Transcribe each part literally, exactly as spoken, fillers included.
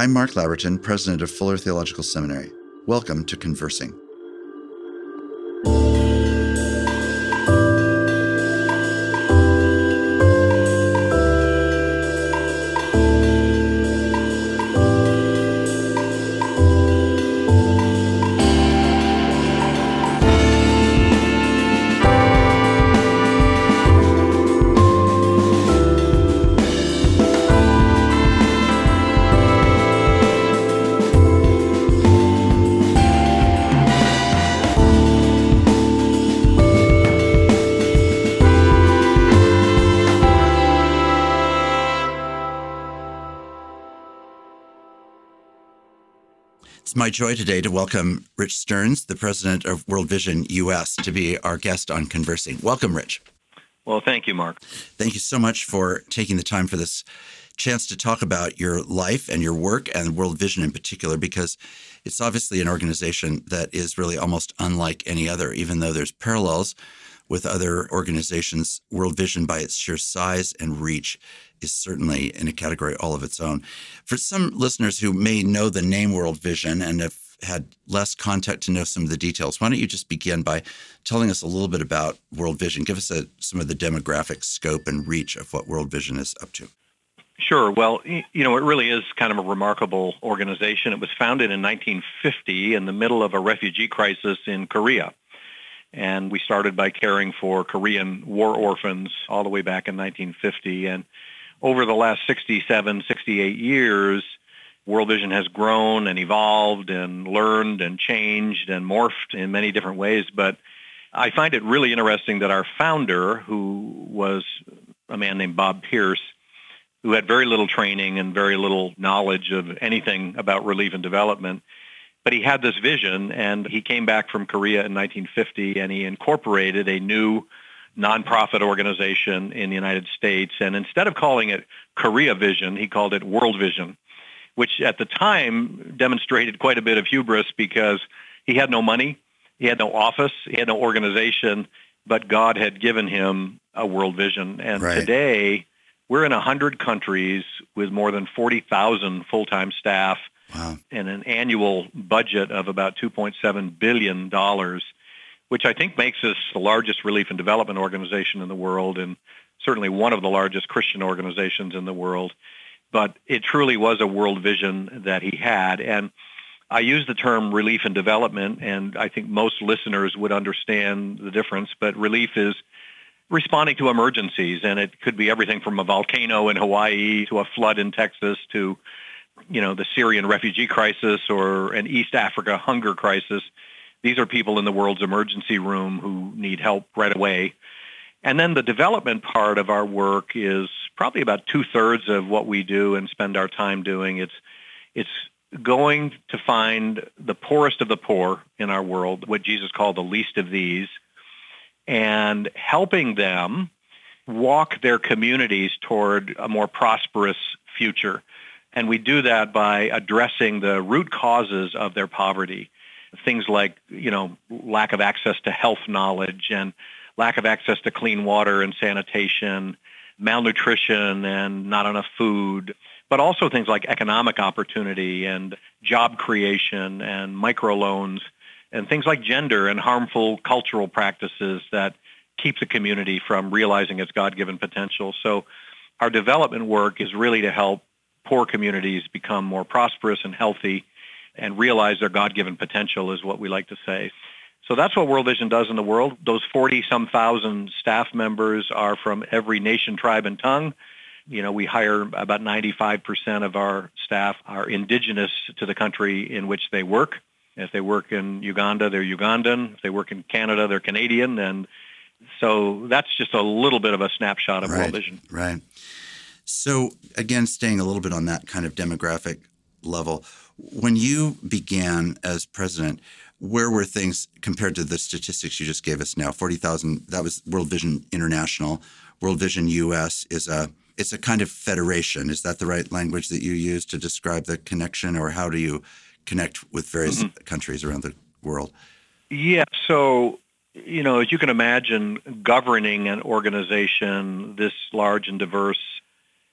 I'm Mark Laverton, president of Fuller Theological Seminary. Welcome to Conversing. It's my joy today to welcome Rich Stearns, the president of World Vision U S, to be our guest on Conversing. Welcome, Rich. Well, thank you, Mark. Thank you so much for taking the time for this chance to talk about your life and your work and World Vision in particular, because it's obviously an organization that is really almost unlike any other, even though there's parallels with other organizations. World Vision, by its sheer size and reach, is certainly in a category all of its own. For some listeners who may know the name World Vision and have had less contact to know some of the details, why don't you just begin by telling us a little bit about World Vision? Give us a, some of the demographic scope and reach of what World Vision is up to. Sure. Well, you know, it really is kind of a remarkable organization. It was founded in nineteen fifty in the middle of a refugee crisis in Korea. And we started by caring for Korean war orphans all the way back in nineteen fifty. And over the last sixty-seven, sixty-eight years, World Vision has grown and evolved and learned and changed and morphed in many different ways. But I find it really interesting that our founder, who was a man named Bob Pierce, who had very little training and very little knowledge of anything about relief and development, but he had this vision, and he came back from Korea in nineteen fifty, and he incorporated a new nonprofit organization in the United States. And instead of calling it Korea Vision, he called it World Vision, which at the time demonstrated quite a bit of hubris because he had no money, he had no office, he had no organization, but God had given him a world vision. And right. Today, we're in one hundred countries with more than forty thousand full-time staff. Wow. And an annual budget of about two point seven billion dollars, which I think makes us the largest relief and development organization in the world, and certainly one of the largest Christian organizations in the world. But it truly was a world vision that he had. And I use the term relief and development, and I think most listeners would understand the difference, but relief is responding to emergencies, and it could be everything from a volcano in Hawaii to a flood in Texas to you know, the Syrian refugee crisis or an East Africa hunger crisis. These are people in the world's emergency room who need help right away. And then the development part of our work is probably about two-thirds of what we do and spend our time doing. It's it's going to find the poorest of the poor in our world, what Jesus called the least of these, and helping them walk their communities toward a more prosperous future. And we do that by addressing the root causes of their poverty. Things like, you know, lack of access to health knowledge and lack of access to clean water and sanitation, malnutrition and not enough food, but also things like economic opportunity and job creation and microloans and things like gender and harmful cultural practices that keep the community from realizing its God-given potential. So our development work is really to help poor communities become more prosperous and healthy and realize their God-given potential is what we like to say. So that's what World Vision does in the world. Those forty-some thousand staff members are from every nation, tribe, and tongue. You know, we hire about ninety-five percent of our staff are indigenous to the country in which they work. If they work in Uganda, they're Ugandan. If they work in Canada, they're Canadian. And so that's just a little bit of a snapshot of right, World Vision. Right. So again, staying a little bit on that kind of demographic level, when you began as president, where were things compared to the statistics you just gave us now? forty thousand, that was World Vision International. World Vision U S is a it's a kind of federation. Is that the right language that you use to describe the connection, or how do you connect with various mm-hmm. countries around the world? Yeah, so, you know, as you can imagine, governing an organization this large and diverse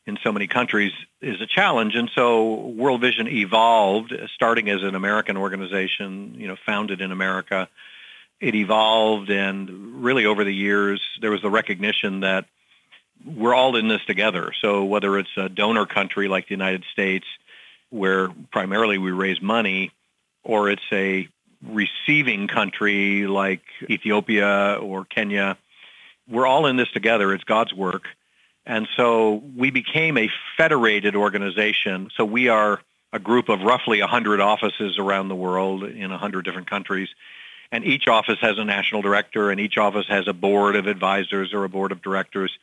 in so many countries is a challenge. And so World Vision evolved, starting as an American organization, you know, founded in America. It evolved, and really over the years, there was the recognition that we're all in this together. So whether it's a donor country like the United States, where primarily we raise money, or it's a receiving country like Ethiopia or Kenya, we're all in this together. It's God's work. And so we became a federated organization. So we are a group of roughly one hundred offices around the world in one hundred different countries. And each office has a national director, and each office has a board of advisors or a board of directors.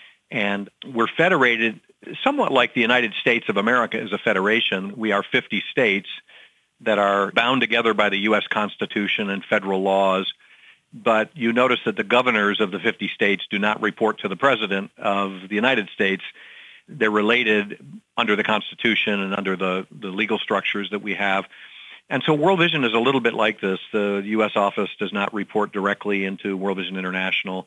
And we're federated somewhat like the United States of America is a federation. We are fifty states that are bound together by the U S Constitution and federal laws. But you notice that the governors of the fifty states do not report to the President of the United States. They're related under the Constitution and under the, the legal structures that we have. And so World Vision is a little bit like this. The U S office does not report directly into World Vision International,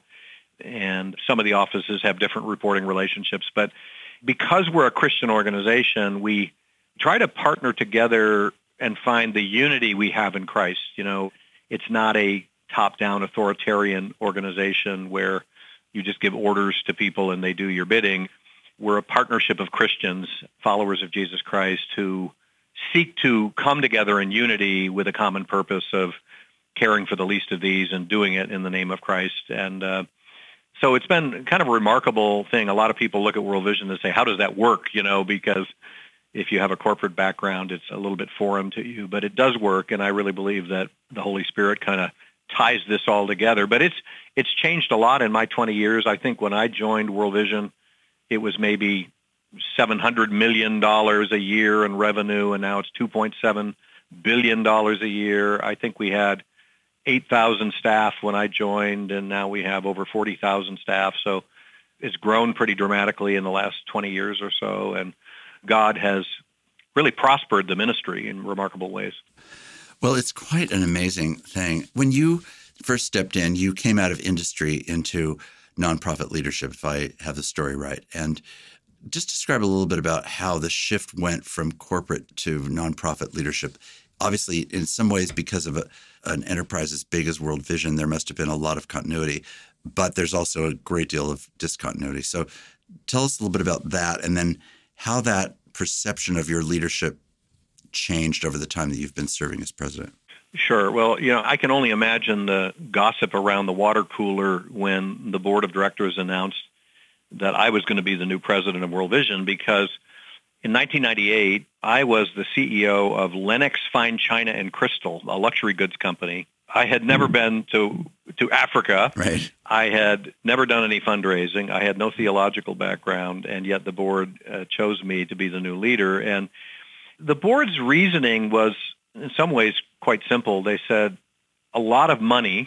and some of the offices have different reporting relationships. But because we're a Christian organization, we try to partner together and find the unity we have in Christ. You know, it's not a top-down authoritarian organization where you just give orders to people and they do your bidding. We're a partnership of Christians, followers of Jesus Christ, who seek to come together in unity with a common purpose of caring for the least of these and doing it in the name of Christ. And uh, so it's been kind of a remarkable thing. A lot of people look at World Vision and say, how does that work? You know, because if you have a corporate background, it's a little bit foreign to you, but it does work. And I really believe that the Holy Spirit kind of ties this all together. But it's it's changed a lot in my twenty years. I think when I joined World Vision, it was maybe seven hundred million dollars a year in revenue, and now it's two point seven billion dollars a year. I think we had eight thousand staff when I joined, and now we have over forty thousand staff. So it's grown pretty dramatically in the last twenty years or so, and God has really prospered the ministry in remarkable ways. Well, it's quite an amazing thing. When you first stepped in, you came out of industry into nonprofit leadership, if I have the story right. And just describe a little bit about how the shift went from corporate to nonprofit leadership. Obviously, in some ways, because of a, an enterprise as big as World Vision, there must have been a lot of continuity, but there's also a great deal of discontinuity. So tell us a little bit about that, and then how that perception of your leadership changed over the time that you've been serving as president. Sure. Well, you know, I can only imagine the gossip around the water cooler when the board of directors announced that I was going to be the new president of World Vision, because in nineteen ninety-eight, I was the C E O of Lenox Fine China and Crystal, a luxury goods company. I had never mm. been to to Africa. Right. I had never done any fundraising. I had no theological background, and yet the board uh, chose me to be the new leader. And the board's reasoning was, in some ways, quite simple. They said a lot of money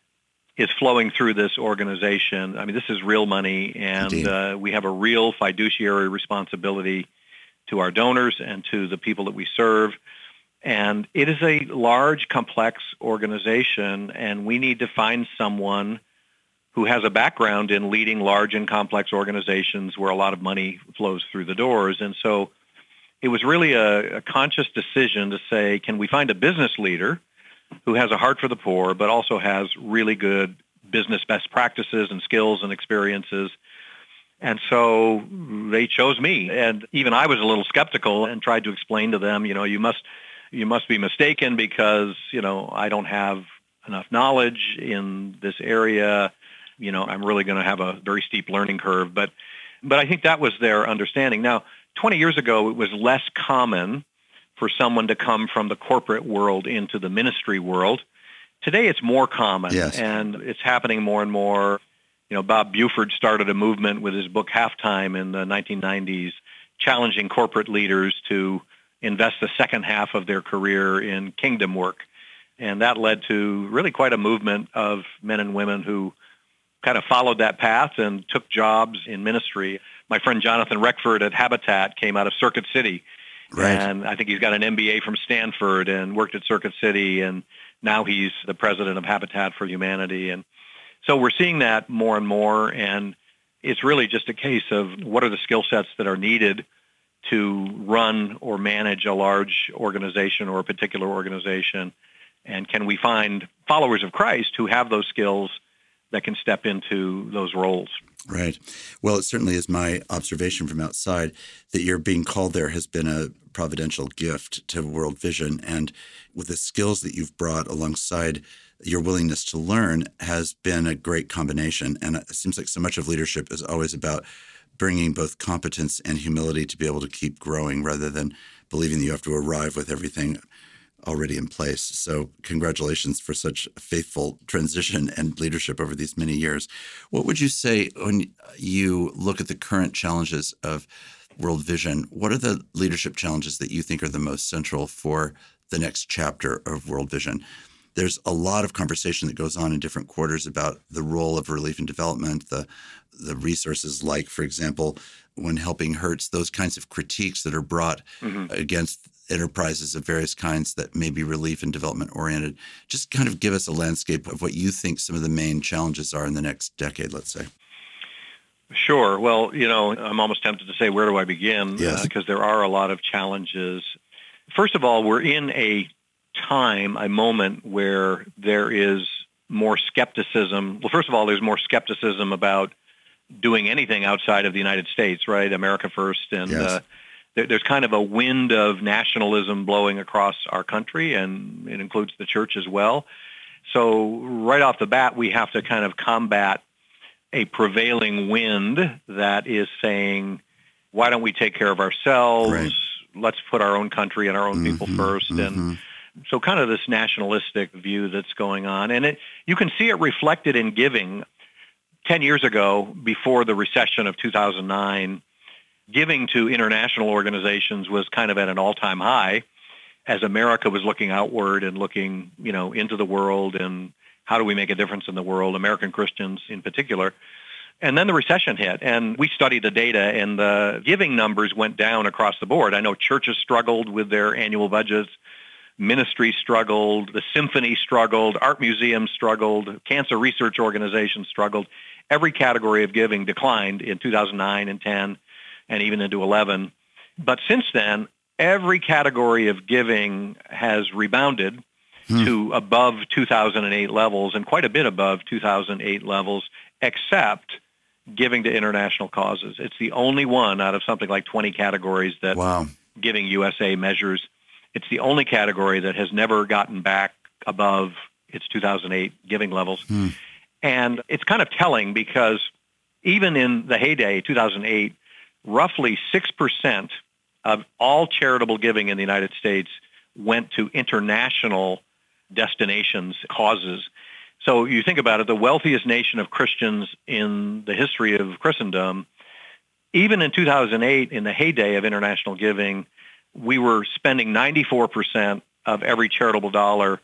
is flowing through this organization. I mean, this is real money, and uh, we have a real fiduciary responsibility to our donors and to the people that we serve. And it is a large, complex organization, and we need to find someone who has a background in leading large and complex organizations where a lot of money flows through the doors. And so it was really a, a conscious decision to say, can we find a business leader who has a heart for the poor, but also has really good business best practices and skills and experiences? And so they chose me. And even I was a little skeptical and tried to explain to them, you know, you must you must be mistaken because, you know, I don't have enough knowledge in this area. You know, I'm really going to have a very steep learning curve. But but I think that was their understanding. Now, twenty years ago, it was less common for someone to come from the corporate world into the ministry world. Today, it's more common, yes. and it's happening more and more. You know, Bob Buford started a movement with his book Halftime in the nineteen nineties, challenging corporate leaders to invest the second half of their career in kingdom work. And that led to really quite a movement of men and women who kind of followed that path and took jobs in ministry. My friend Jonathan Reckford at Habitat came out of Circuit City. Right. And I think he's got an M B A from Stanford and worked at Circuit City, and now he's the president of Habitat for Humanity. And so we're seeing that more and more. And It's really just a case of what are the skill sets that are needed to run or manage a large organization or a particular organization, and can we find followers of Christ who have those skills that can step into those roles. Right. Well, it certainly is my observation from outside that your being called there has been a providential gift to World Vision, and with the skills that you've brought alongside your willingness to learn has been a great combination. And it seems like so much of leadership is always about bringing both competence and humility to be able to keep growing rather than believing that you have to arrive with everything already in place. So congratulations for such a faithful transition and leadership over these many years. What would you say when you look at the current challenges of World Vision? What are the leadership challenges that you think are the most central for the next chapter of World Vision? There's a lot of conversation that goes on in different quarters about the role of relief and development, the the resources like, for example, when helping hurts, those kinds of critiques that are brought mm-hmm. against enterprises of various kinds that may be relief and development oriented. Just kind of give us a landscape of what you think some of the main challenges are in the next decade, let's say. Sure. Well, you know, I'm almost tempted to say, where do I begin? Yes. Because uh, there are a lot of challenges. First of all, we're in a time, a moment where there is more skepticism. Well, first of all, there's more skepticism about doing anything outside of the United States, right? America first. And yes. uh, there, there's kind of a wind of nationalism blowing across our country, and it includes the church as well. So right off the bat, we have to kind of combat a prevailing wind that is saying, why don't we take care of ourselves? Right. Let's put our own country and our own mm-hmm, people first. Mm-hmm. And so kind of this nationalistic view that's going on. And it, you can see it reflected in giving. Ten years ago, before the recession of two thousand nine, giving to international organizations was kind of at an all-time high as America was looking outward and looking, you know, into the world and how do we make a difference in the world, American Christians in particular. And then the recession hit, and we studied the data, and the giving numbers went down across the board. I know churches struggled with their annual budgets. Ministry struggled, the symphony struggled, art museums struggled, cancer research organizations struggled. Every category of giving declined in two thousand nine and ten and even into eleven. But since then, every category of giving has rebounded hmm. to above two thousand eight levels and quite a bit above two thousand eight levels, except giving to international causes. It's the only one out of something like twenty categories that wow. Giving U S A measures. It's the only category that has never gotten back above its two thousand eight giving levels. Hmm. And it's kind of telling because even in the heyday, two thousand eight, roughly six percent of all charitable giving in the United States went to international destinations, causes. So you think about it, the wealthiest nation of Christians in the history of Christendom, even in two thousand eight, in the heyday of international giving, we were spending ninety-four percent of every charitable dollar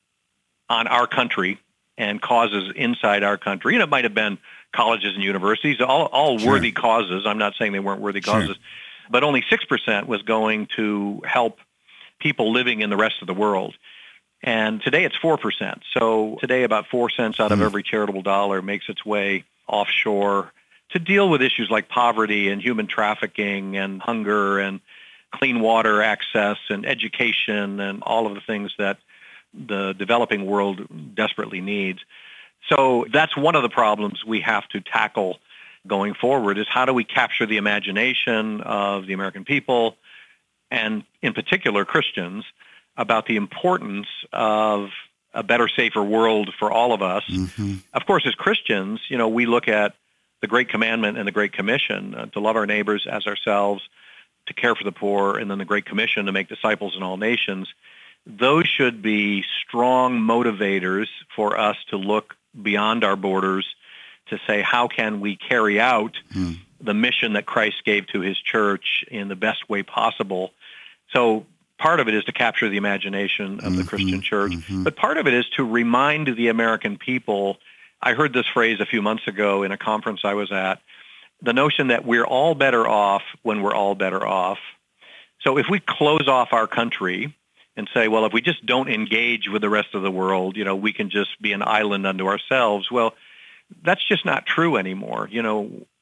on our country and causes inside our country. And it might have been colleges and universities, all, all sure. worthy causes. I'm not saying they weren't worthy causes. Sure. But only six percent was going to help people living in the rest of the world. And today it's four percent. So today about four cents out of mm. every charitable dollar makes its way offshore to deal with issues like poverty and human trafficking and hunger and clean water access and education and all of the things that the developing world desperately needs. So that's one of the problems we have to tackle going forward is how do we capture the imagination of the American people and in particular Christians about the importance of a better, safer world for all of us. Mm-hmm. Of course, as Christians, you know, we look at the Great Commandment and the Great Commission uh, to love our neighbors as ourselves, to care for the poor, and then the Great Commission to make disciples in all nations. Those should be strong motivators for us to look beyond our borders to say, how can we carry out mm. the mission that Christ gave to his church in the best way possible? So part of it is to capture the imagination of mm-hmm, the Christian church, mm-hmm. but part of it is to remind the American people. I heard this phrase a few months ago in a conference I was at, the notion that we're all better off when we're all better off. So if we close off our country and say, well, if we just don't engage with the rest of the world, you know, we can just be an island unto ourselves. Well, that's just not true anymore. You know,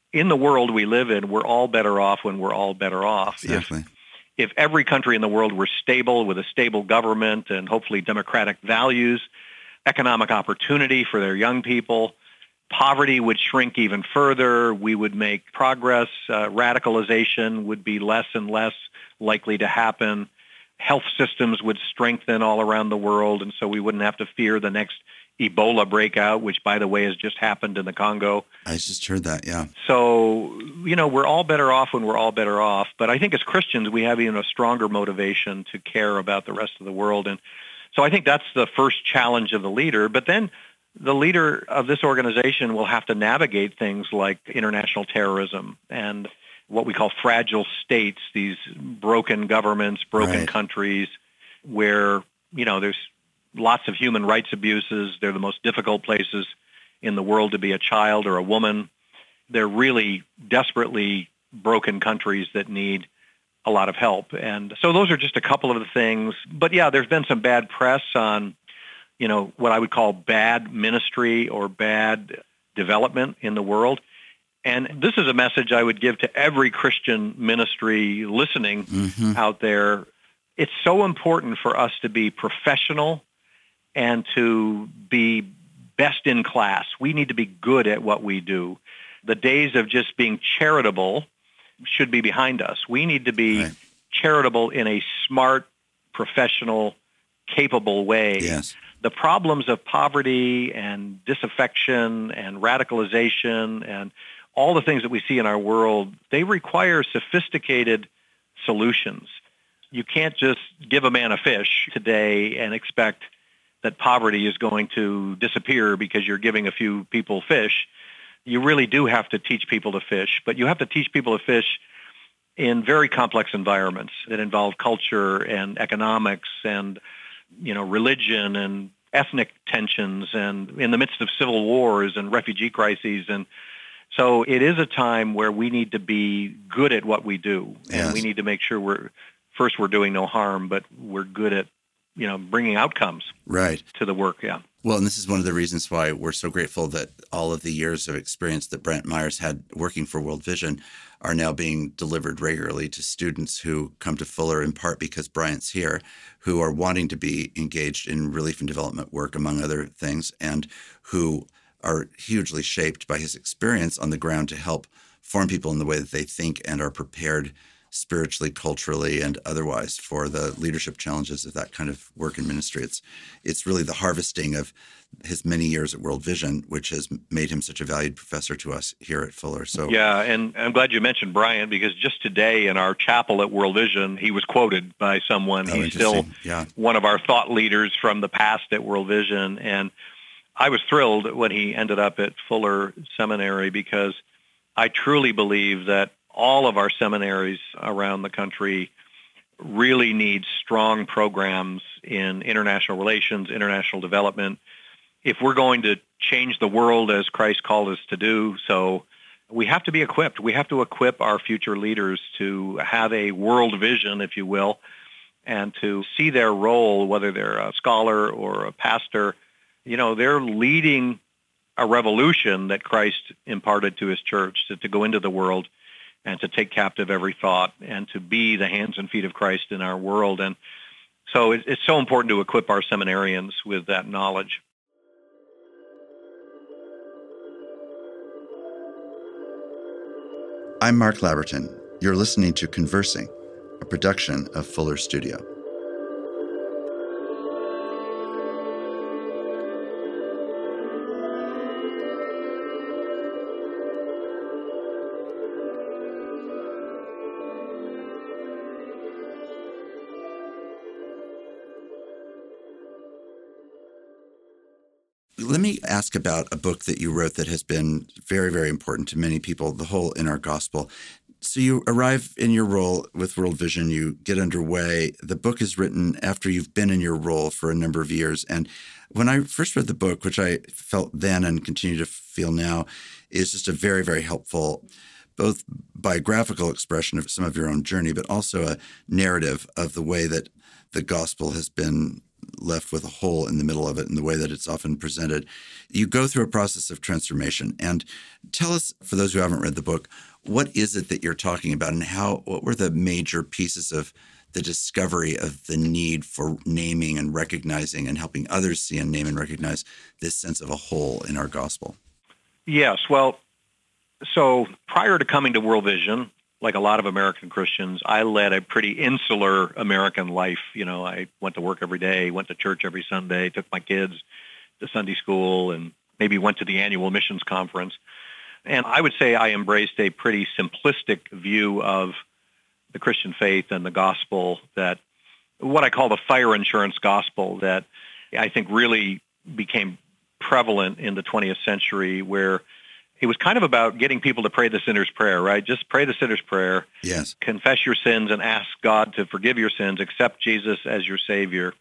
in the world we live in, we're all better off when we're all better off. Exactly. If, if every country in the world were stable with a stable government and hopefully democratic values, economic opportunity for their young people, poverty would shrink even further. We would make progress. Uh, radicalization would be less and less likely to happen. Health systems would strengthen all around the world, and so we wouldn't have to fear the next Ebola breakout, which, by the way, has just happened in the Congo. I just heard that, yeah. So, you know, we're all better off when we're all better off. But I think as Christians, we have even a stronger motivation to care about the rest of the world. And so I think that's the first challenge of the leader. But then the leader of this organization will have to navigate things like international terrorism and what we call fragile states, these broken governments, broken Right. countries where, you know, there's lots of human rights abuses. They're the most difficult places in the world to be a child or a woman. They're really desperately broken countries that need a lot of help. And so those are just a couple of the things. But yeah, there's been some bad press on, you know, what I would call bad ministry or bad development in the world. And this is a message I would give to every Christian ministry listening Mm-hmm. out there. It's so important for us to be professional and to be best in class. We need to be good at what we do. The days of just being charitable should be behind us. We need to be Right. charitable in a smart, professional, capable way. Yes. The problems of poverty and disaffection and radicalization and all the things that we see in our world, they require sophisticated solutions. You can't just give a man a fish today and expect that poverty is going to disappear because you're giving a few people fish. You really do have to teach people to fish, but you have to teach people to fish in very complex environments that involve culture and economics and, you know, religion and ethnic tensions and in the midst of civil wars and refugee crises. And so it is a time where we need to be good at what we do. And Yes. we need to make sure we're, first, we're doing no harm, but we're good at, you know, bringing outcomes Right. to the work. Yeah. Well, and this is one of the reasons why we're so grateful that all of the years of experience that Brent Myers had working for World Vision are now being delivered regularly to students who come to Fuller, in part because Bryant's here, who are wanting to be engaged in relief and development work, among other things, and who are hugely shaped by his experience on the ground to help form people in the way that they think and are prepared spiritually, culturally, and otherwise for the leadership challenges of that kind of work and ministry. It's it's really the harvesting of his many years at World Vision, which has made him such a valued professor to us here at Fuller. So Yeah, and I'm glad you mentioned Brian, because just today in our chapel at World Vision, he was quoted by someone. Oh, He's still interesting. Yeah. one of our thought leaders from the past at World Vision. And I was thrilled when he ended up at Fuller Seminary, because I truly believe that all of our seminaries around the country really need strong programs in international relations, international development, if we're going to change the world as Christ called us to do. So we have to be equipped. We have to equip our future leaders to have a world vision, if you will, and to see their role, whether they're a scholar or a pastor. You know, they're leading a revolution that Christ imparted to his church, to, to go into the world and to take captive every thought and to be the hands and feet of Christ in our world. And so it, it's so important to equip our seminarians with that knowledge. I'm Mark Labberton. You're listening to Conversing, a production of Fuller Studio. Let me ask about a book that you wrote that has been very, very important to many people, The Hole in Our Gospel. So you arrive in your role with World Vision, you get underway. The book is written after you've been in your role for a number of years. And when I first read the book, which I felt then and continue to feel now, is just a very, very helpful, both biographical expression of some of your own journey, but also a narrative of the way that the gospel has been left with a hole in the middle of it in the way that it's often presented. You go through a process of transformation. And tell us, for those who haven't read the book, what is it that you're talking about, and how? What were the major pieces of the discovery of the need for naming and recognizing and helping others see and name and recognize this sense of a whole in our gospel? Yes. Well, so prior to coming to World Vision, like a lot of American Christians, I led a pretty insular American life. You know, I went to work every day, went to church every Sunday, took my kids to Sunday school, and maybe went to the annual missions conference. And I would say I embraced a pretty simplistic view of the Christian faith and the gospel, that what I call the fire insurance gospel, that I think really became prevalent in the twentieth century, where it was kind of about getting people to pray the sinner's prayer, right? Just pray the sinner's prayer. Yes. Confess your sins and ask God to forgive your sins. Accept Jesus as your Savior.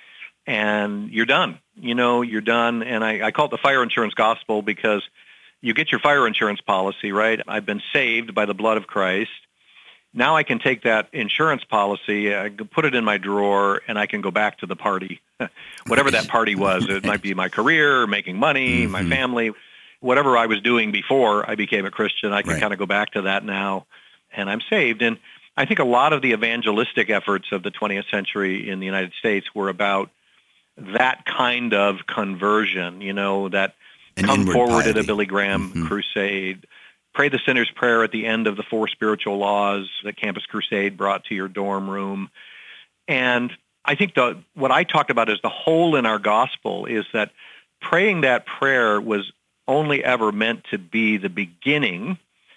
And you're done. You know, you're done. And I, I call it the fire insurance gospel because you get your fire insurance policy, right? I've been saved by the blood of Christ. Now I can take that insurance policy, I can put it in my drawer, and I can go back to the party. Whatever that party was. It might be my career, making money, mm-hmm. my family. Whatever I was doing before I became a Christian, I can right. kind of go back to that now, and I'm saved. And I think a lot of the evangelistic efforts of the twentieth century in the United States were about that kind of conversion, you know, that An come forward piety. at a Billy Graham mm-hmm. crusade, pray the sinner's prayer at the end of the four spiritual laws that Campus Crusade brought to your dorm room. And I think the what I talked about as the whole in our gospel is that praying that prayer was only ever meant to be the beginning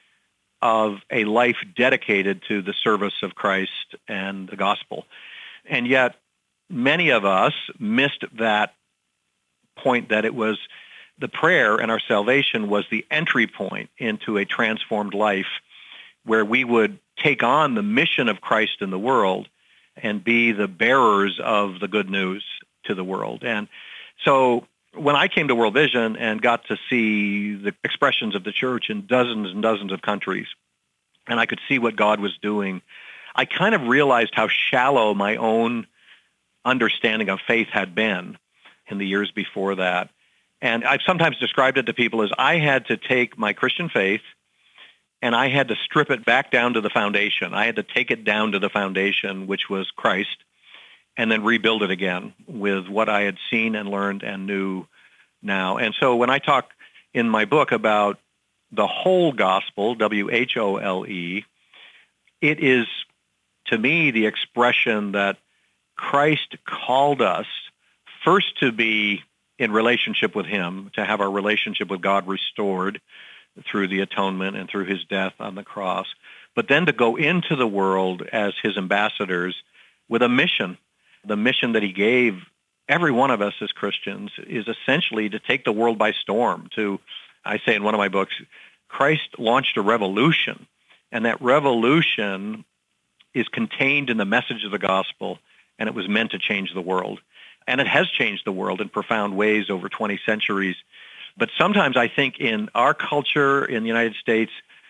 of a life dedicated to the service of Christ and the gospel. And yet, many of us missed that point, that it was the prayer and our salvation was the entry point into a transformed life where we would take on the mission of Christ in the world and be the bearers of the good news to the world. And so when I came to World Vision and got to see the expressions of the church in dozens and dozens of countries, and I could see what God was doing, I kind of realized how shallow my own understanding of faith had been in the years before that. And I've sometimes described it to people as I had to take my Christian faith and I had to strip it back down to the foundation. I had to take it down to the foundation, which was Christ, and then rebuild it again with what I had seen and learned and knew now. And so when I talk in my book about the whole gospel, W H O L E, it is, to me, the expression that Christ called us first to be in relationship with him, to have our relationship with God restored through the atonement and through his death on the cross, but then to go into the world as his ambassadors with a mission. The mission that he gave every one of us as Christians is essentially to take the world by storm. To, I say in one of my books, Christ launched a revolution, and that revolution is contained in the message of the gospel, and it was meant to change the world. And it has changed the world in profound ways over twenty centuries. But sometimes I think in our culture in the United States,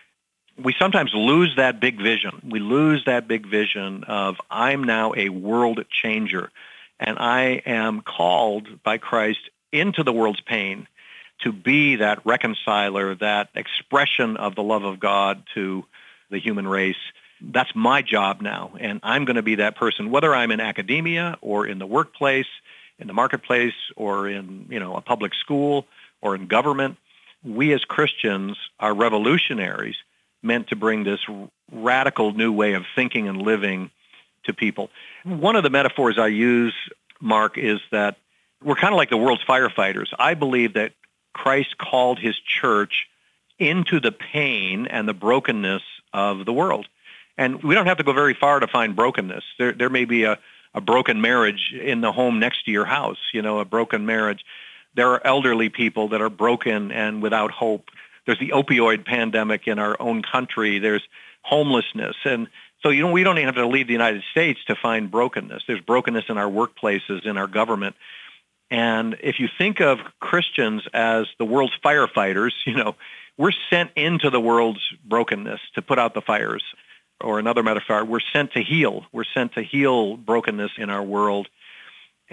we sometimes lose that big vision. We lose that big vision of I'm now a world changer, and I am called by Christ into the world's pain to be that reconciler, that expression of the love of God to the human race. That's my job now, and I'm going to be that person, whether I'm in academia or in the workplace, in the marketplace, or in, you know, a public school or in government. We as Christians are revolutionaries meant to bring this radical new way of thinking and living to people. One of the metaphors I use, Mark, is that we're kind of like the world's firefighters. I believe that Christ called his church into the pain and the brokenness of the world. And we don't have to go very far to find brokenness. There, there may be a, a broken marriage in the home next to your house, you know, a broken marriage. There are elderly people that are broken and without hope. There's the opioid pandemic in our own country. There's homelessness. And so, you know, we don't even have to leave the United States to find brokenness. There's brokenness in our workplaces, in our government. And if you think of Christians as the world's firefighters, you know, we're sent into the world's brokenness to put out the fires. Or another metaphor, we're sent to heal. We're sent to heal brokenness in our world.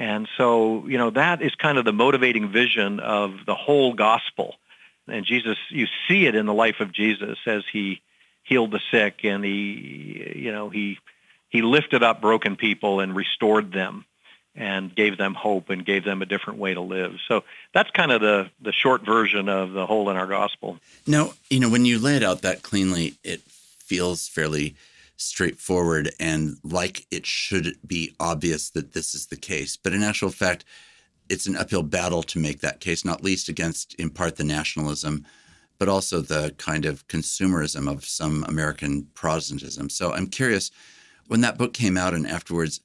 And so, you know, that is kind of the motivating vision of the whole gospel. And Jesus, you see it in the life of Jesus as he healed the sick, and he, you know, he he lifted up broken people and restored them and gave them hope and gave them a different way to live. So that's kind of the, the short version of the hole in our gospel. Now, you know, when you lay it out that cleanly, it feels fairly straightforward and like it should be obvious that this is the case. But in actual fact, it's an uphill battle to make that case, not least against, in part, the nationalism, but also the kind of consumerism of some American Protestantism. So I'm curious, when that book came out and afterwards,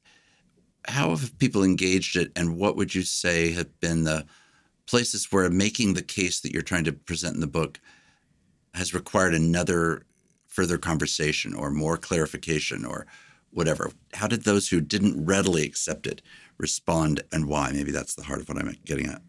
how have people engaged it, and what would you say have been the places where making the case that you're trying to present in the book has required another further conversation or more clarification or whatever? How did those who didn't readily accept it respond, and why? Maybe that's the heart of what I'm getting at.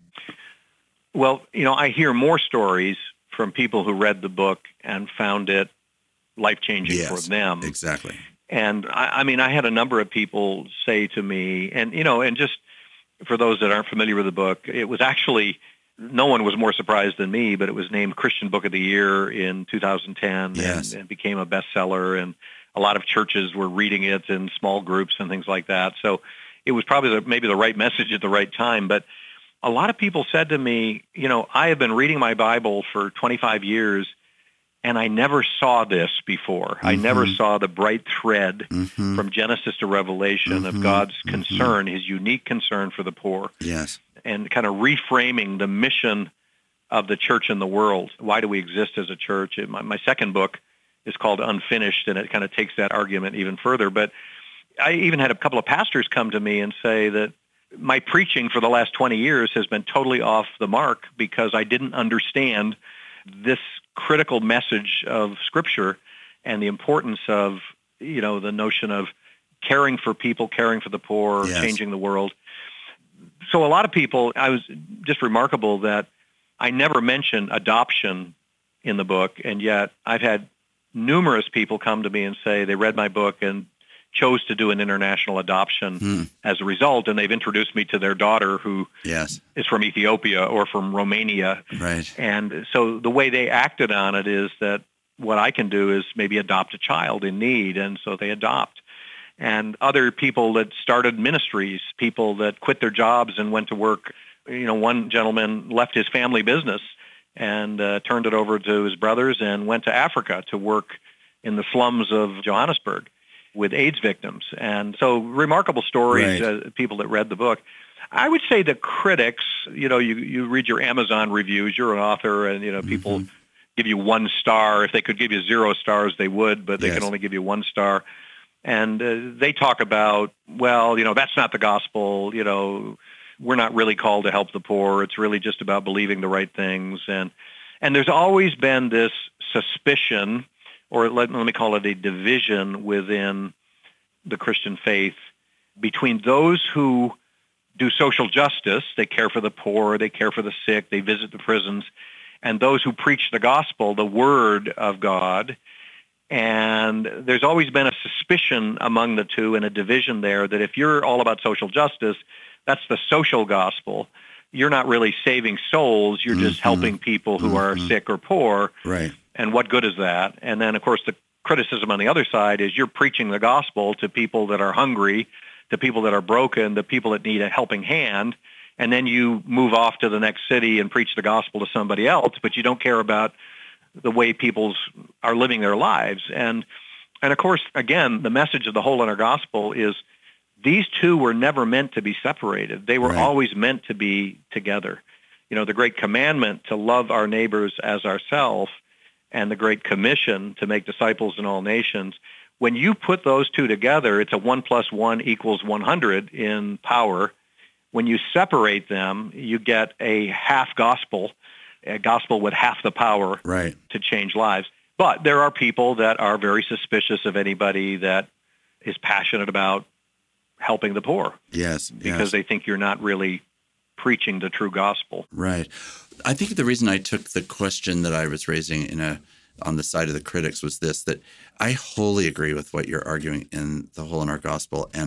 Well, you know, I hear more stories from people who read the book and found it life-changing yes, for them. Exactly. And I, I mean, I had a number of people say to me, and, you know, and just for those that aren't familiar with the book, it was actually, no one was more surprised than me, but it was named Christian Book of the Year in two thousand ten yes. and, and became a bestseller. And a lot of churches were reading it in small groups and things like that. So it was probably the, maybe the right message at the right time. But a lot of people said to me, you know, I have been reading my Bible for twenty-five years, and I never saw this before. Mm-hmm. I never saw the bright thread mm-hmm. from Genesis to Revelation mm-hmm. of God's mm-hmm. concern, his unique concern for the poor. Yes. And kind of reframing the mission of the church in the world. Why do we exist as a church? My, my second book is called Unfinished, and it kind of takes that argument even further. But I even had a couple of pastors come to me and say that my preaching for the last twenty years has been totally off the mark because I didn't understand this critical message of Scripture and the importance of, you know, the notion of caring for people, caring for the poor, yes. changing the world. So a lot of people, I was just remarkable that I never mentioned adoption in the book, and yet I've had numerous people come to me and say they read my book and chose to do an international adoption hmm. as a result, and they've introduced me to their daughter who yes. is from Ethiopia or from Romania. Right. And so the way they acted on it is that what I can do is maybe adopt a child in need, and so they adopt. And other people that started ministries, people that quit their jobs and went to work. You know, one gentleman left his family business and uh, turned it over to his brothers and went to Africa to work in the slums of Johannesburg with AIDS victims. And so remarkable stories, right. uh, people that read the book. I would say the critics, you know, you, you read your Amazon reviews, you're an author, and, you know, people mm-hmm. give you one star. If they could give you zero stars, they would, but they yes. can only give you one star. And uh, they talk about, well, you know, that's not the gospel. You know, we're not really called to help the poor. It's really just about believing the right things. And and there's always been this suspicion, or let, let me call it a division within the Christian faith between those who do social justice, they care for the poor, they care for the sick, they visit the prisons, and those who preach the gospel, the word of God. And there's always been a suspicion among the two and a division there that if you're all about social justice, that's the social gospel. You're not really saving souls. You're just mm-hmm. helping people who mm-hmm. are sick or poor. Right. And what good is that? And then, of course, the criticism on the other side is you're preaching the gospel to people that are hungry, to people that are broken, to people that need a helping hand. And then you move off to the next city and preach the gospel to somebody else, but you don't care about the way people are living their lives. And, and of course, again, the message of the whole in our gospel is these two were never meant to be separated. They were right. always meant to be together. You know, the great commandment to love our neighbors as ourselves and the great commission to make disciples in all nations, when you put those two together, it's a one plus one equals one hundred in power. When you separate them, you get a half gospel, a gospel with half the power right. to change lives. But there are people that are very suspicious of anybody that is passionate about helping the poor. Yes. Because yes. they think you're not really preaching the true gospel. Right. I think the reason I took the question that I was raising in a on the side of the critics was this, that I wholly agree with what you're arguing in the whole in our gospel, and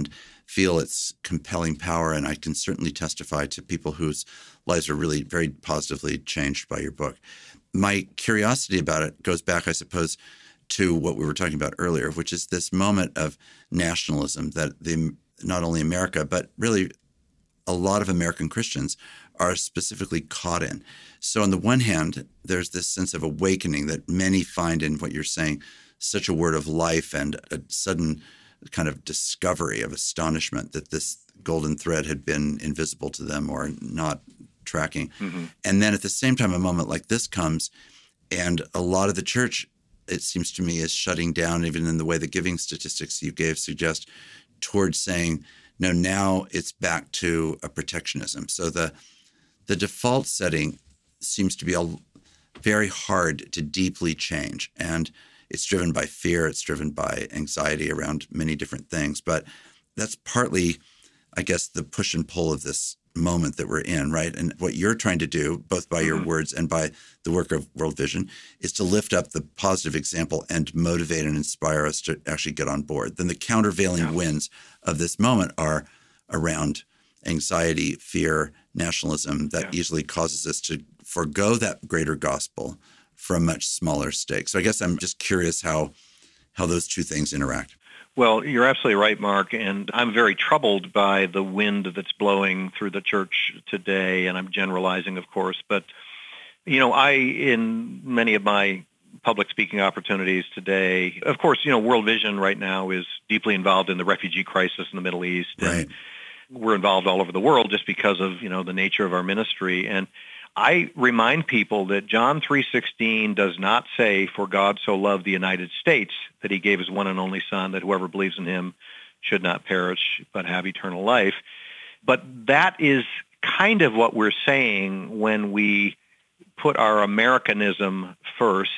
feel its compelling power. And I can certainly testify to people whose lives are really very positively changed by your book. My curiosity about it goes back, I suppose, to what we were talking about earlier, which is this moment of nationalism that the not only America, but really a lot of American Christians are specifically caught in. So on the one hand, there's this sense of awakening that many find in what you're saying, such a word of life and a sudden kind of discovery of astonishment that this golden thread had been invisible to them or not tracking. Mm-hmm. And then at the same time, a moment like this comes, and a lot of the church, it seems to me, is shutting down, even in the way the giving statistics you gave suggest, towards saying, no, now it's back to a protectionism. So the the default setting seems to be a, very hard to deeply change. And it's driven by fear. It's driven by anxiety around many different things. But that's partly, I guess, the push and pull of this moment that we're in, right? And what you're trying to do, both by your mm-hmm. words and by the work of World Vision, is to lift up the positive example and motivate and inspire us to actually get on board. Then the countervailing yeah. winds of this moment are around anxiety, fear, nationalism that yeah. easily causes us to forego that greater gospel for a much smaller stake. So I guess I'm just curious how how those two things interact. Well, you're absolutely right, Mark, and I'm very troubled by the wind that's blowing through the church today, and I'm generalizing, of course. But, you know, I, in many of my public speaking opportunities today, of course, you know, World Vision right now is deeply involved in the refugee crisis in the Middle East. Right. And we're involved all over the world just because of, you know, the nature of our ministry. And I remind people that John three sixteen does not say, for God so loved the United States that he gave his one and only son, that whoever believes in him should not perish but have eternal life. But that is kind of what we're saying when we put our Americanism first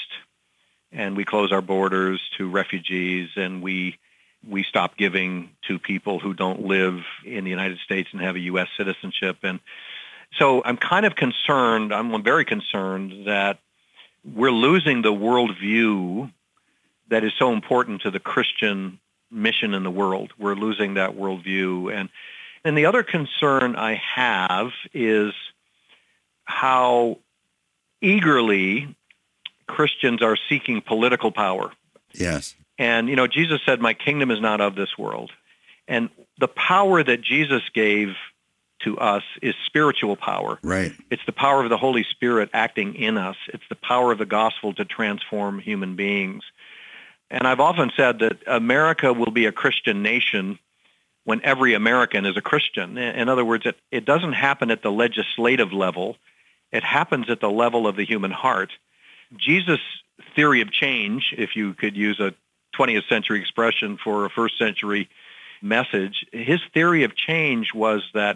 and we close our borders to refugees and we we stop giving to people who don't live in the United States and have a U S citizenship. And so I'm kind of concerned, I'm very concerned that we're losing the worldview that is so important to the Christian mission in the world. We're losing that worldview. And, and the other concern I have is how eagerly Christians are seeking political power. Yes. And, you know, Jesus said, my kingdom is not of this world. And the power that Jesus gave to us is spiritual power. Right. It's the power of the Holy Spirit acting in us. It's the power of the gospel to transform human beings. And I've often said that America will be a Christian nation when every American is a Christian. In other words, it, it doesn't happen at the legislative level. It happens at the level of the human heart. Jesus' theory of change, if you could use a twentieth century expression for a first century message, his theory of change was that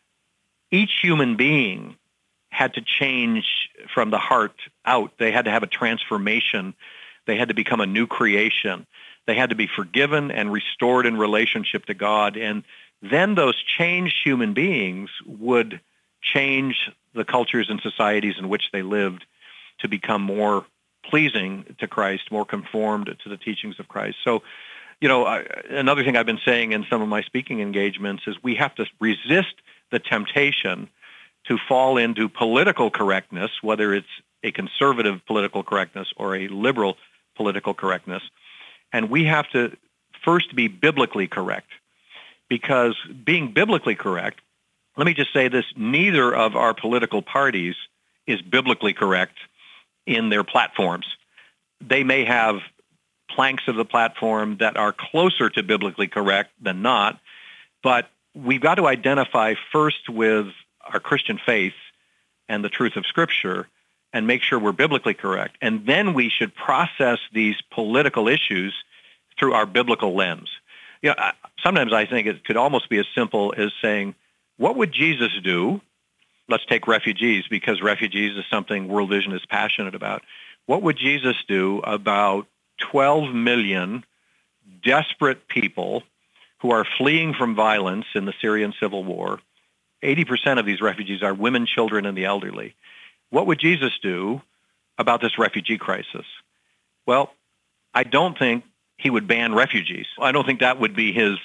each human being had to change from the heart out. They had to have a transformation. They had to become a new creation. They had to be forgiven and restored in relationship to God. And then those changed human beings would change the cultures and societies in which they lived to become more pleasing to Christ, more conformed to the teachings of Christ. So, you know, I, another thing I've been saying in some of my speaking engagements is we have to resist the temptation to fall into political correctness, whether it's a conservative political correctness or a liberal political correctness. And we have to first be biblically correct, because being biblically correct, let me just say this, neither of our political parties is biblically correct in their platforms. They may have planks of the platform that are closer to biblically correct than not, but we've got to identify first with our Christian faith and the truth of Scripture and make sure we're biblically correct. And then we should process these political issues through our biblical lens. You know, sometimes I think it could almost be as simple as saying, what would Jesus do? Let's take refugees, because refugees is something World Vision is passionate about. What would Jesus do about twelve million desperate people who are fleeing from violence in the Syrian civil war? eighty percent of these refugees are women, children, and the elderly. What would Jesus do about this refugee crisis? Well, I don't think he would ban refugees. I don't think that would be his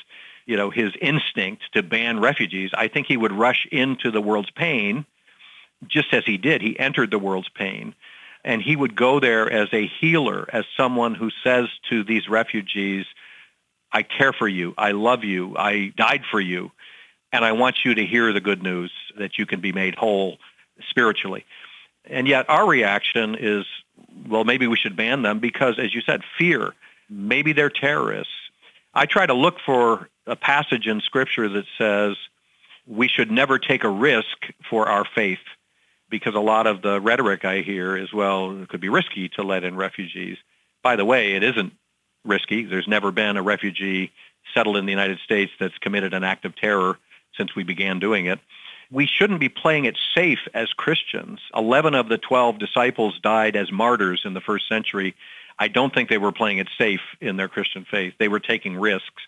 you know, his instinct to ban refugees. I think he would rush into the world's pain, just as he did. He entered the world's pain, and he would go there as a healer, as someone who says to these refugees, I care for you, I love you, I died for you, and I want you to hear the good news that you can be made whole spiritually. And yet our reaction is, well, maybe we should ban them because, as you said, fear. Maybe they're terrorists. I try to look for a passage in Scripture that says we should never take a risk for our faith, because a lot of the rhetoric I hear is, well, it could be risky to let in refugees. By the way, it isn't risky. There's never been a refugee settled in the United States that's committed an act of terror since we began doing it. We shouldn't be playing it safe as Christians. Eleven of the twelve disciples died as martyrs in the first century. I don't think they were playing it safe in their Christian faith. They were taking risks.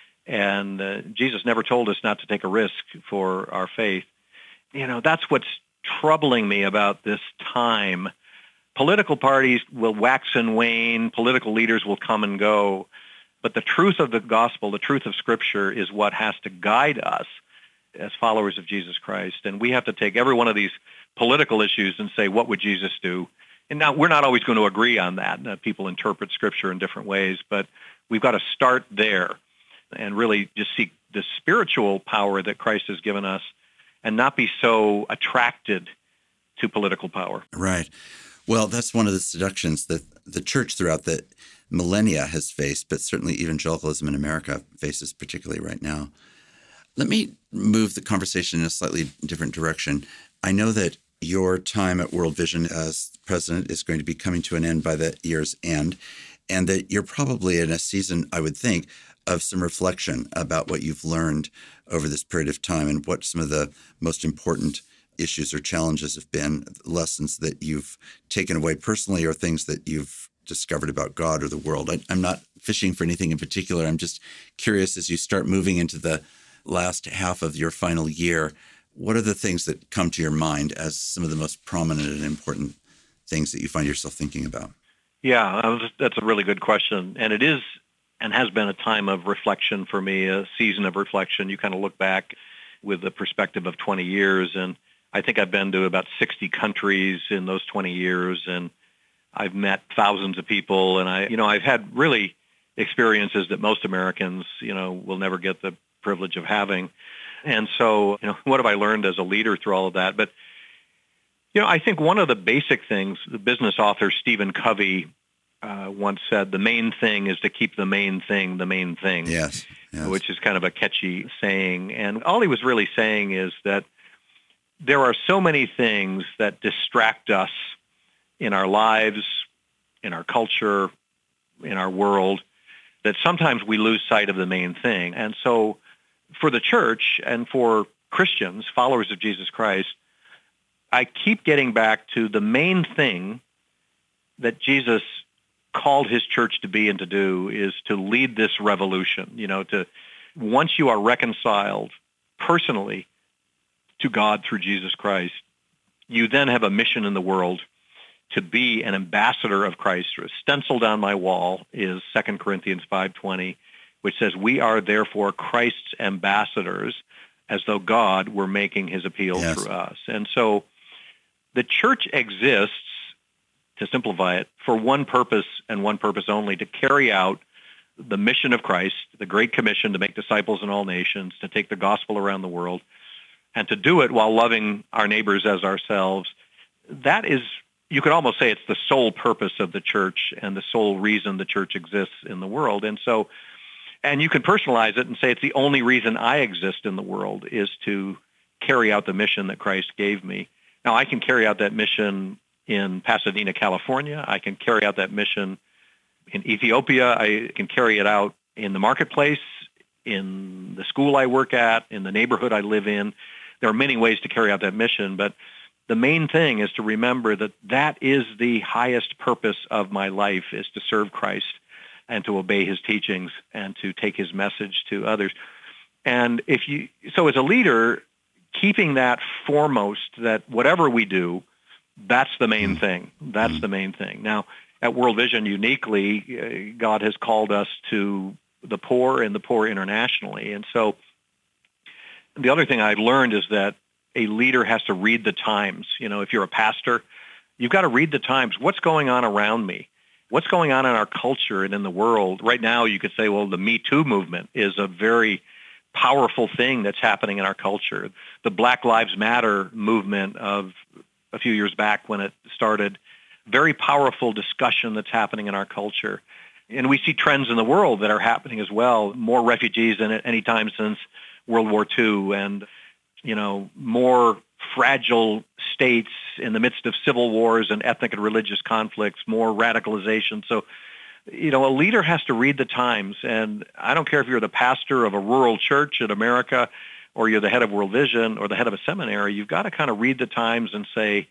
And uh, Jesus never told us not to take a risk for our faith. You know, that's what's troubling me about this time. Political parties will wax and wane. Political leaders will come and go. But the truth of the gospel, the truth of Scripture, is what has to guide us as followers of Jesus Christ. And we have to take every one of these political issues and say, what would Jesus do? And now we're not always going to agree on that. Uh, people interpret Scripture in different ways, but we've got to start there and really just seek the spiritual power that Christ has given us and not be so attracted to political power. Right. Well, that's one of the seductions that the church throughout the millennia has faced, but certainly evangelicalism in America faces particularly right now. Let me move the conversation in a slightly different direction. I know that your time at World Vision as president is going to be coming to an end by the year's end, and that you're probably in a season, I would think, of some reflection about what you've learned over this period of time and what some of the most important issues or challenges have been, lessons that you've taken away personally or things that you've discovered about God or the world. I, I'm not fishing for anything in particular. I'm just curious, as you start moving into the last half of your final year, what are the things that come to your mind as some of the most prominent and important things that you find yourself thinking about? Yeah, that's a really good question. And it is and has been a time of reflection for me, a season of reflection. You kind of look back with the perspective of twenty years, and I think I've been to about sixty countries in those twenty years, and I've met thousands of people, and I, you know, I've had really experiences that most Americans, you know, will never get the privilege of having. And so, you know, what have I learned as a leader through all of that? But, you know, I think one of the basic things, the business author Stephen Covey uh, once said, the main thing is to keep the main thing the main thing. Yes, yes. Which is kind of a catchy saying. And all he was really saying is that there are so many things that distract us in our lives, in our culture, in our world, that sometimes we lose sight of the main thing. And so for the church and for Christians, followers of Jesus Christ, I keep getting back to the main thing that Jesus called his church to be and to do is to lead this revolution. You know, to once you are reconciled personally to God through Jesus Christ, you then have a mission in the world to be an ambassador of Christ. Stenciled on my wall is Second Corinthians five twenty, which says, we are therefore Christ's ambassadors, as though God were making his appeal yes. through us. And so the church exists, to simplify it, for one purpose and one purpose only, to carry out the mission of Christ, the Great Commission to make disciples in all nations, to take the gospel around the world, and to do it while loving our neighbors as ourselves. That is, you could almost say it's the sole purpose of the church and the sole reason the church exists in the world. And so, and you can personalize it and say it's the only reason I exist in the world is to carry out the mission that Christ gave me. Now, I can carry out that mission in Pasadena, California. I can carry out that mission in Ethiopia. I can carry it out in the marketplace, in the school I work at, in the neighborhood I live in. There are many ways to carry out that mission, but the main thing is to remember that that is the highest purpose of my life, is to serve Christ and to obey his teachings and to take his message to others. And if you, so as a leader, keeping that foremost, that whatever we do, that's the main thing. That's the main thing. Now, at World Vision, uniquely, uh, God has called us to the poor and the poor internationally. And so the other thing I've learned is that a leader has to read the times. You know, if you're a pastor, you've got to read the times. What's going on around me? What's going on in our culture and in the world? Right now, you could say, well, the Me Too movement is a very powerful thing that's happening in our culture. The Black Lives Matter movement of a few years back when it started, very powerful discussion that's happening in our culture. And we see trends in the world that are happening as well. More refugees than at any time since World War Two, and, you know, more fragile states in the midst of civil wars and ethnic and religious conflicts, more radicalization. So, you know, a leader has to read the times. And I don't care if you're the pastor of a rural church in America or you're the head of World Vision or the head of a seminary, you've got to kind of read the times and say,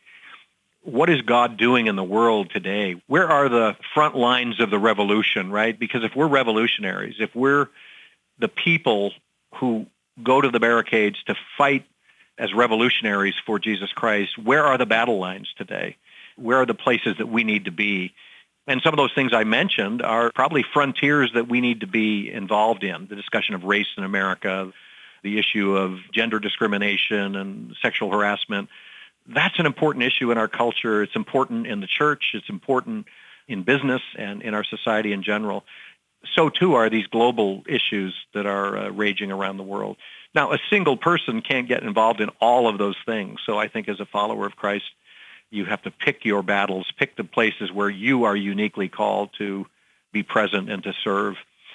what is God doing in the world today? Where are the front lines of the revolution, right? Because if we're revolutionaries, if we're the people who go to the barricades to fight as revolutionaries for Jesus Christ, where are the battle lines today? Where are the places that we need to be? And some of those things I mentioned are probably frontiers that we need to be involved in. The discussion of race in America, the issue of gender discrimination and sexual harassment. That's an important issue in our culture. It's important in the church. It's important in business and in our society in general. So too are these global issues that are uh, raging around the world. Now, a single person can't get involved in all of those things. So I think as a follower of Christ, you have to pick your battles, pick the places where you are uniquely called to be present and to serve.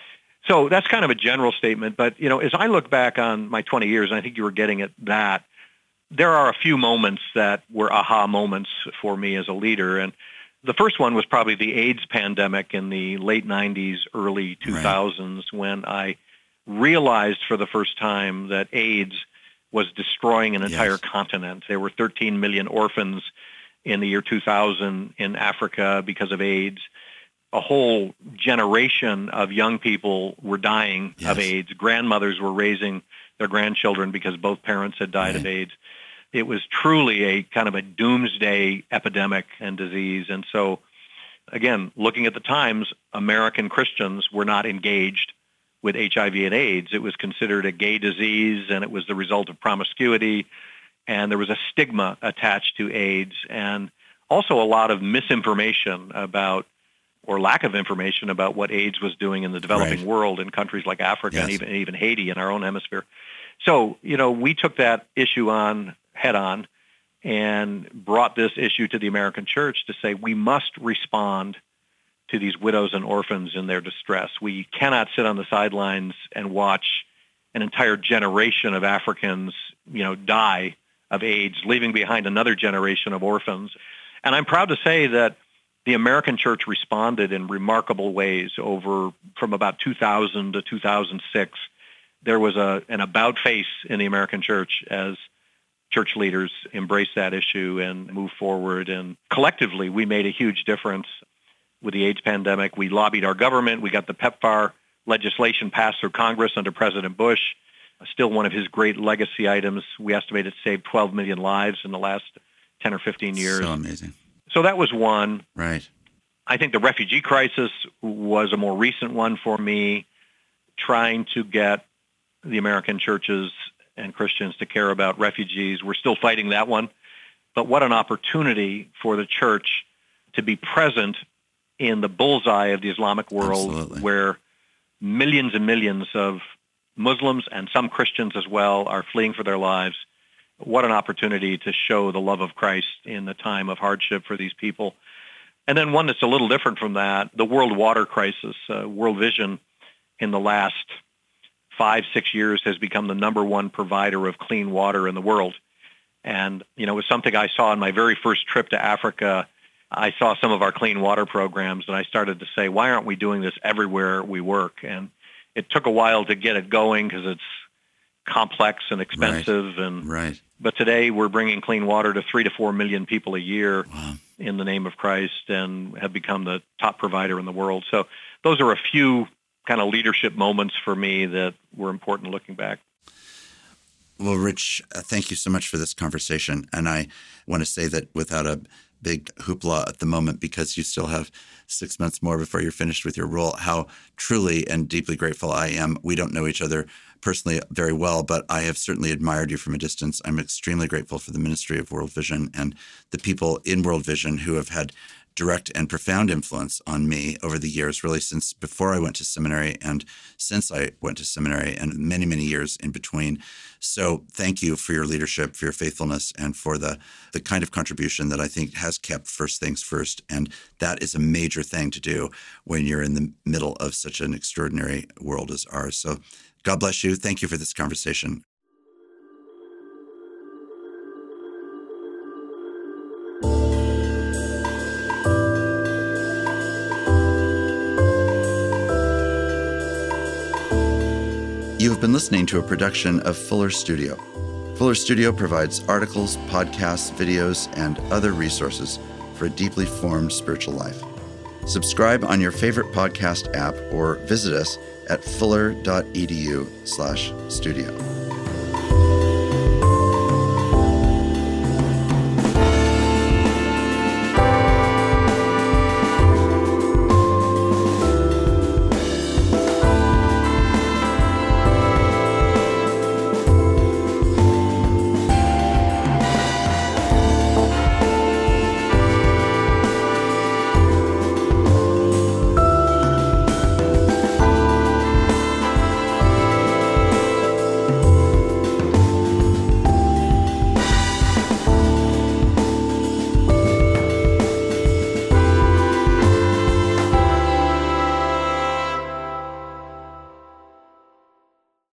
So that's kind of a general statement. But, you know, as I look back on my twenty years, and I think you were getting at that, there are a few moments that were aha moments for me as a leader. And the first one was probably the AIDS pandemic in the late nineties, early two thousands, right, when I realized for the first time that AIDS was destroying an entire yes. continent. There were thirteen million orphans in the year two thousand in Africa because of AIDS. A whole generation of young people were dying yes. of AIDS. Grandmothers were raising their grandchildren because both parents had died right. of AIDS. It was truly a kind of a doomsday epidemic and disease. And so, again, looking at the times, American Christians were not engaged with H I V and AIDS. It was considered a gay disease, and it was the result of promiscuity, and there was a stigma attached to AIDS, and also a lot of misinformation about, or lack of information about what AIDS was doing in the developing right. world in countries like Africa yes. and even, even Haiti in our own hemisphere. So, you know, we took that issue on head on and brought this issue to the American church to say we must respond to these widows and orphans in their distress. We cannot sit on the sidelines and watch an entire generation of Africans, you know, die of AIDS, leaving behind another generation of orphans. And I'm proud to say that the American church responded in remarkable ways over from about two thousand to two thousand six. There was a, an about face in the American church as church leaders embraced that issue and moved forward. And collectively, we made a huge difference with the AIDS pandemic. We lobbied our government. We got the PEPFAR legislation passed through Congress under President Bush. Still one of his great legacy items. We estimate it saved twelve million lives in the last ten or fifteen years. So amazing. So that was one. Right. I think the refugee crisis was a more recent one for me, trying to get the American churches and Christians to care about refugees. We're still fighting that one. But what an opportunity for the church to be present in the bullseye of the Islamic world, Absolutely. Where millions and millions of Muslims and some Christians as well are fleeing for their lives. What an opportunity to show the love of Christ in the time of hardship for these people. And then one that's a little different from that, the world water crisis. Uh, World Vision in the last five, six years has become the number one provider of clean water in the world. And, you know, it was something I saw on my very first trip to Africa. I saw some of our clean water programs, and I started to say, why aren't we doing this everywhere we work? And it took a while to get it going because it's complex and expensive. Right. And right. But today we're bringing clean water to three to four million people a year wow. in the name of Christ and have become the top provider in the world. So those are a few kind of leadership moments for me that were important looking back. Well, Rich, uh, thank you so much for this conversation. And I want to say that without a big hoopla at the moment because you still have six months more before you're finished with your role, how truly and deeply grateful I am. We don't know each other personally very well, but I have certainly admired you from a distance. I'm extremely grateful for the Ministry of World Vision and the people in World Vision who have had direct and profound influence on me over the years, really since before I went to seminary and since I went to seminary and many, many years in between. So thank you for your leadership, for your faithfulness, and for the, the kind of contribution that I think has kept first things first. And that is a major thing to do when you're in the middle of such an extraordinary world as ours. So God bless you. Thank you for this conversation. You have been listening to a production of Fuller Studio. Fuller Studio provides articles, podcasts, videos, and other resources for a deeply formed spiritual life. Subscribe on your favorite podcast app or visit us at fuller dot e d u slash studio.